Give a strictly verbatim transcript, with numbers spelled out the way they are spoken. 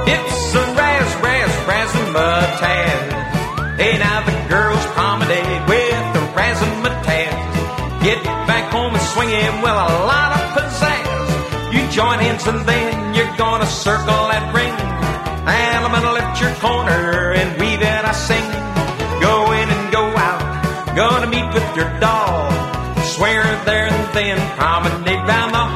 It's a raz, raz, razzmatazz. Hey, now the girls promenade with the razzmatazz. Get back home and swing it with a lot of pizzazz. You join hands and then you're gonna circle that ring. And I'm gonna lift your corner and weave it, I sing. Go in and go out, gonna meet with your doll. Swear there and then, promenade